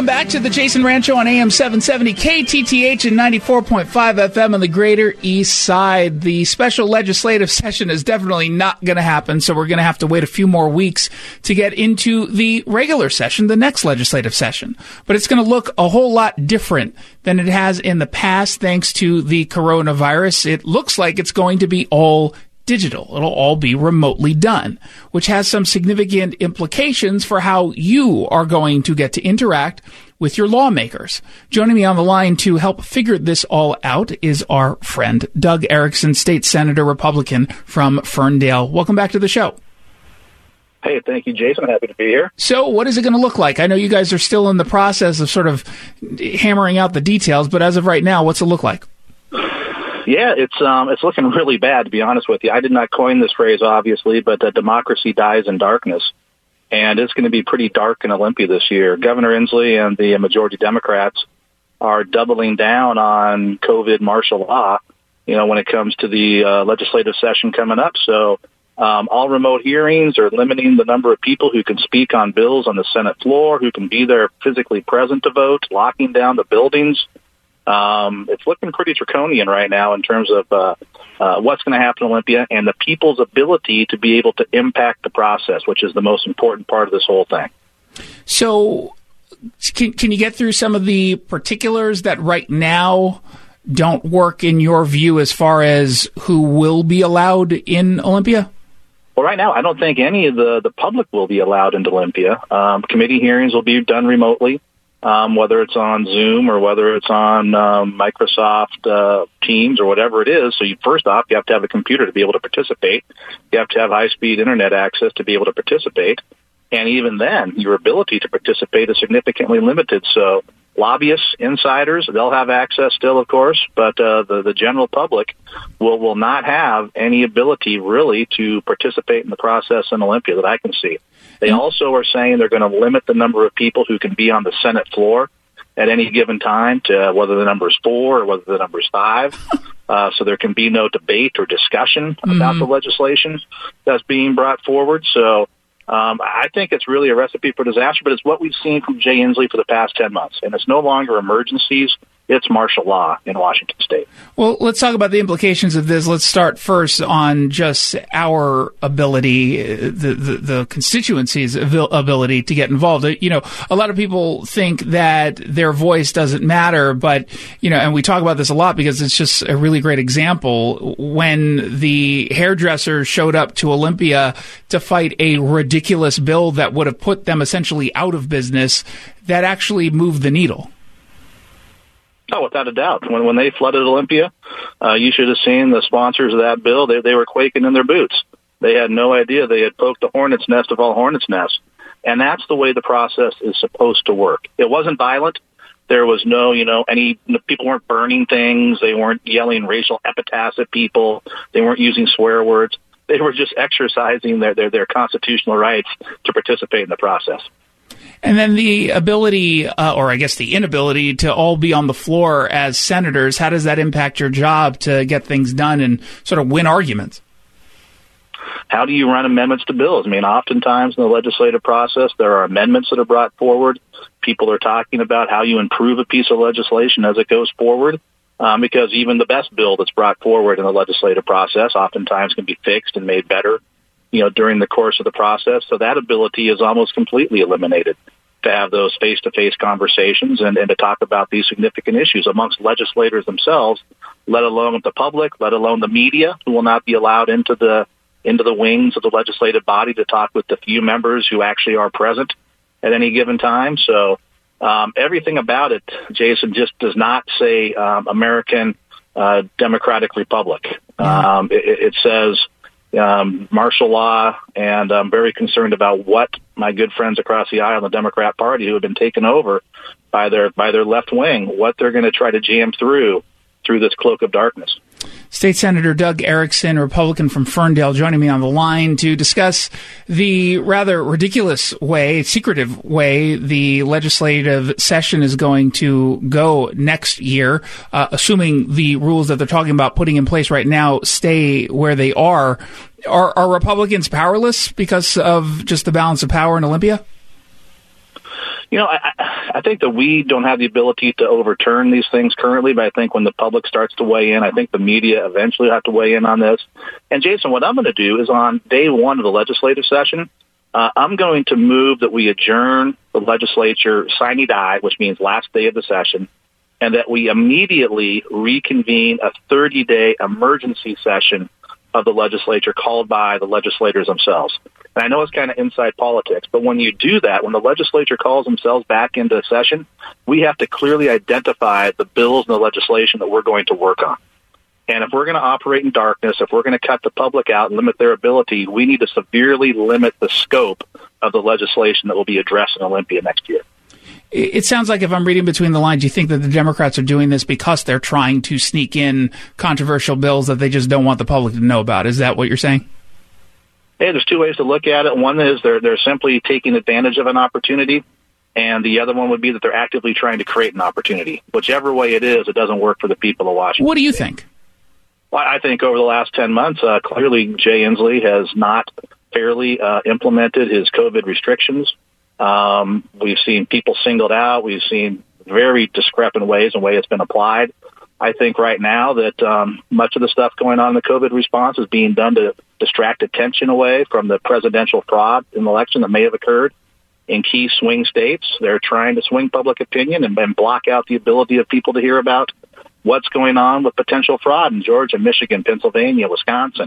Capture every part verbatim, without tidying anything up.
Welcome back to the Jason Rancho on A M seven seventy K T T H and ninety-four point five F M on the Greater East Side. The special legislative session is definitely not going to happen, so we're going to have to wait a few more weeks to get into the regular session, the next legislative session. But it's going to look a whole lot different than it has in the past thanks to the coronavirus. It looks like it's going to be all digital. It'll all be remotely done, which has some significant implications for how you are going to get to interact with your lawmakers. Joining me on the line to help figure this all out is our friend Doug Erickson, State Senator, Republican from Ferndale. Welcome back to the show. Hey, thank you, Jason. Happy to be here. So what is it going to look like? I know you guys are still in the process of sort of hammering out the details, but as of right now, what's it look like? Yeah, it's um, it's looking really bad, to be honest with you. I did not coin this phrase, obviously, but uh, democracy dies in darkness. And it's going to be pretty dark in Olympia this year. Governor Inslee and the majority Democrats are doubling down on COVID martial law, you know, when it comes to the uh, legislative session coming up. So um, all remote hearings are limiting the number of people who can speak on bills on the Senate floor, who can be there physically present to vote, locking down the buildings. Um, it's looking pretty draconian right now in terms of uh, uh, what's going to happen in Olympia and the people's ability to be able to impact the process, which is the most important part of this whole thing. So can, can you get through some of the particulars that right now don't work in your view as far as who will be allowed in Olympia? Well, right now, I don't think any of the, the public will be allowed into Olympia. Um, committee hearings will be done remotely. Um, whether it's on Zoom or whether it's on um, Microsoft uh, Teams or whatever it is. So you, first off, you have to have a computer to be able to participate. You have to have high-speed Internet access to be able to participate. And even then, your ability to participate is significantly limited. So lobbyists, insiders, they'll have access still, of course, but uh, the, the general public will, will not have any ability really to participate in the process in Olympia that I can see. They also are saying they're going to limit the number of people who can be on the Senate floor at any given time to whether the number is four or whether the number is five. Uh, so there can be no debate or discussion mm-hmm. about the legislation that's being brought forward. So um, I think it's really a recipe for disaster, but it's what we've seen from Jay Inslee for the past ten months. And it's no longer emergencies. It's martial law in Washington State. Well, let's talk about the implications of this. Let's start first on just our ability, the, the, the constituency's ability to get involved. You know, a lot of people think that their voice doesn't matter, but, you know, and we talk about this a lot because it's just a really great example. When the hairdressers showed up to Olympia to fight a ridiculous bill that would have put them essentially out of business, that actually moved the needle. Oh, without a doubt. When when they flooded Olympia, uh, you should have seen the sponsors of that bill. They they were quaking in their boots. They had no idea they had poked the hornet's nest of all hornet's nests. And that's the way the process is supposed to work. It wasn't violent. There was no, you know, any people weren't burning things. They weren't yelling racial epithets at people. They weren't using swear words. They were just exercising their their, their constitutional rights to participate in the process. And then the ability, uh, or I guess the inability, to all be on the floor as senators, how does that impact your job to get things done and sort of win arguments? How do you run amendments to bills? I mean, oftentimes in the legislative process, there are amendments that are brought forward. People are talking about how you improve a piece of legislation as it goes forward, um, because even the best bill that's brought forward in the legislative process oftentimes can be fixed and made better, you know, during the course of the process. So that ability is almost completely eliminated to have those face-to-face conversations and, and to talk about these significant issues amongst legislators themselves, let alone the public, let alone the media, who will not be allowed into the into the wings of the legislative body to talk with the few members who actually are present at any given time. So um, everything about it, Jason, just does not say um, American uh, Democratic Republic. Yeah. Um, it, it says Um, martial law, and I'm very concerned about what my good friends across the aisle in the Democrat Party who have been taken over by their by their left wing, what they're going to try to jam through through this cloak of darkness. State Senator Doug Erickson, Republican from Ferndale, joining me on the line to discuss the rather ridiculous way, secretive way, the legislative session is going to go next year, uh, assuming the rules that they're talking about putting in place right now stay where they are. Are, are Republicans powerless because of just the balance of power in Olympia? You know, I, I think that we don't have the ability to overturn these things currently, but I think when the public starts to weigh in, I think the media eventually have to weigh in on this. And, Jason, what I'm going to do is on day one of the legislative session, uh, I'm going to move that we adjourn the legislature sine die, which means last day of the session, and that we immediately reconvene a thirty-day emergency session of the legislature called by the legislators themselves. And I know it's kind of inside politics, but when you do that, when the legislature calls themselves back into session, we have to clearly identify the bills and the legislation that we're going to work on. And if we're going to operate in darkness, if we're going to cut the public out and limit their ability, we need to severely limit the scope of the legislation that will be addressed in Olympia next year. It sounds like, if I'm reading between the lines, you think that the Democrats are doing this because they're trying to sneak in controversial bills that they just don't want the public to know about. Is that what you're saying? Hey, there's two ways to look at it. One is they're they're simply taking advantage of an opportunity, and the other one would be that they're actively trying to create an opportunity. Whichever way it is, it doesn't work for the people of Washington. What do you think? Well, I think over the last ten months, uh, clearly Jay Inslee has not fairly uh, implemented his COVID restrictions. Um, we've seen people singled out. We've seen very discrepant ways and way it's been applied. I think right now that um, much of the stuff going on in the COVID response is being done to distract attention away from the presidential fraud in the election that may have occurred in key swing states. They're trying to swing public opinion and, and block out the ability of people to hear about what's going on with potential fraud in Georgia, Michigan, Pennsylvania, Wisconsin,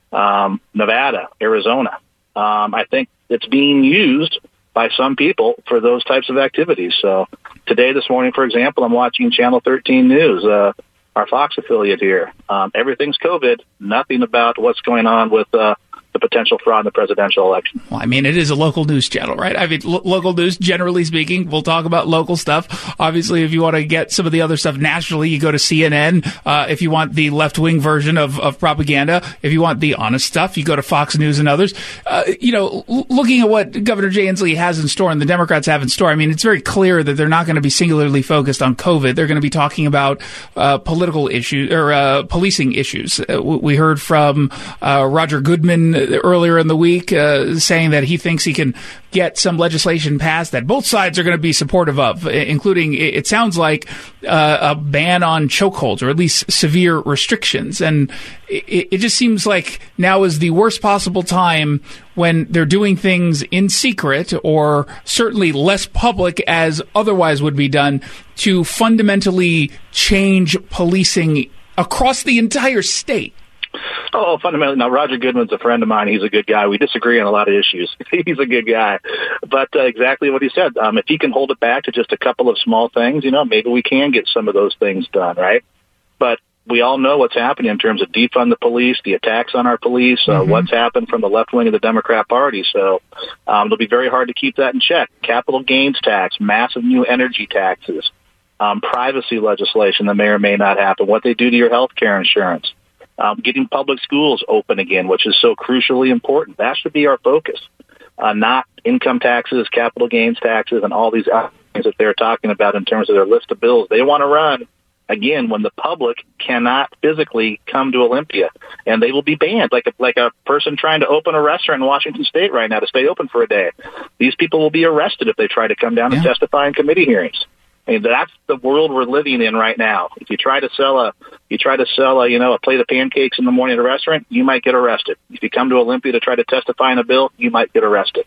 um, Nevada, Arizona. Um, I think it's being used by some people for those types of activities. So today, this morning, for example, I'm watching Channel thirteen News, uh, our Fox affiliate here. Um, everything's COVID, nothing about what's going on with uh, the potential fraud in the presidential election. Well, I mean, it is a local news channel, right? I mean, lo- local news, generally speaking, we'll talk about local stuff. Obviously, if you want to get some of the other stuff nationally, you go to C N N. Uh, if you want the left-wing version of, of propaganda, if you want the honest stuff, you go to Fox News and others. Uh, you know, l- looking at what Governor Jay Inslee has in store and the Democrats have in store, I mean, it's very clear that they're not going to be singularly focused on COVID. They're going to be talking about uh, political issues or uh, policing issues. Uh, we heard from uh, Roger Goodman earlier in the week uh, saying that he thinks he can get some legislation passed that both sides are going to be supportive of, including, it sounds like, uh, a ban on chokeholds or at least severe restrictions. And it, it just seems like now is the worst possible time when they're doing things in secret or certainly less public as otherwise would be done to fundamentally change policing across the entire state. Oh, fundamentally, now, Roger Goodman's a friend of mine. He's a good guy. We disagree on a lot of issues. He's a good guy. But uh, exactly what he said. Um, if he can hold it back to just a couple of small things, you know, maybe we can get some of those things done, right? But we all know what's happening in terms of defund the police, the attacks on our police, uh, mm-hmm. what's happened from the left wing of the Democrat Party. So um, it'll be very hard to keep that in check. Capital gains tax, massive new energy taxes, um, privacy legislation that may or may not happen, what they do to your health care insurance. Um, getting public schools open again, which is so crucially important. That should be our focus, uh, not income taxes, capital gains taxes, and all these other things that they're talking about in terms of their list of bills. They want to run, again, when the public cannot physically come to Olympia, and they will be banned, like a, like a person trying to open a restaurant in Washington State right now to stay open for a day. These people will be arrested if they try to come down yeah. and testify in committee hearings. I mean, that's the world we're living in right now. If you try to sell a, you try to sell a, you know, a plate of pancakes in the morning at a restaurant, you might get arrested. If you come to Olympia to try to testify in a bill, you might get arrested.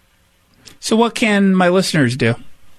So what can my listeners do?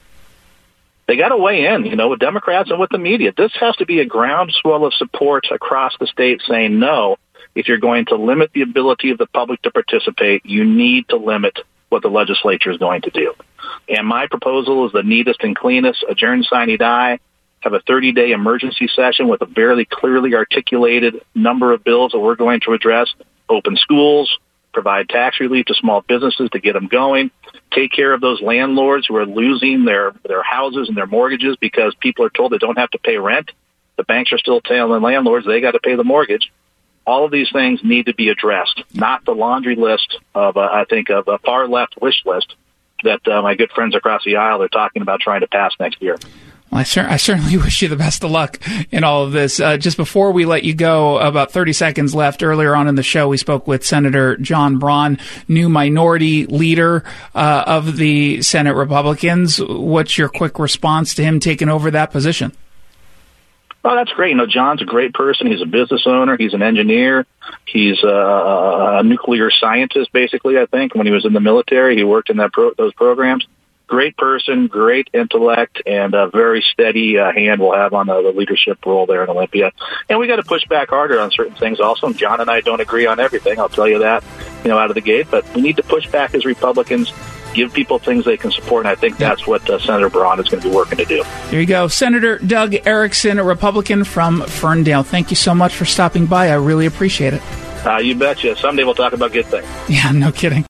They got to weigh in, you know, with Democrats and with the media. This has to be a groundswell of support across the state saying, no, if you're going to limit the ability of the public to participate, you need to limit what the legislature is going to do. And my proposal is the neatest and cleanest, adjourn sine die, have a thirty-day emergency session with a very clearly articulated number of bills that we're going to address, open schools, provide tax relief to small businesses to get them going, take care of those landlords who are losing their, their houses and their mortgages because people are told they don't have to pay rent. The banks are still telling landlords they got to pay the mortgage. All of these things need to be addressed, not the laundry list of, uh, I think, of a far left wish list that uh, my good friends across the aisle are talking about trying to pass next year. Well, I, cer- I certainly wish you the best of luck in all of this. Uh, just before we let you go, about thirty seconds left. Earlier on in the show, we spoke with Senator John Braun, new minority leader uh, of the Senate Republicans. What's your quick response to him taking over that position? Oh, that's great. You know, John's a great person. He's a business owner. He's an engineer. He's a, a nuclear scientist, basically, I think. When he was in the military, he worked in that pro- those programs. Great person, great intellect, and a very steady uh, hand we'll have on the, the leadership role there in Olympia. And we got to push back harder on certain things also. John and I don't agree on everything, I'll tell you that, you know, out of the gate. But we need to push back as Republicans, give people things they can support, and I think that's what uh, Senator Braun is going to be working to do. There you go. Senator Doug Erickson, a Republican from Ferndale. Thank you so much for stopping by. I really appreciate it. Uh, you betcha. Someday we'll talk about good things. Yeah, no kidding.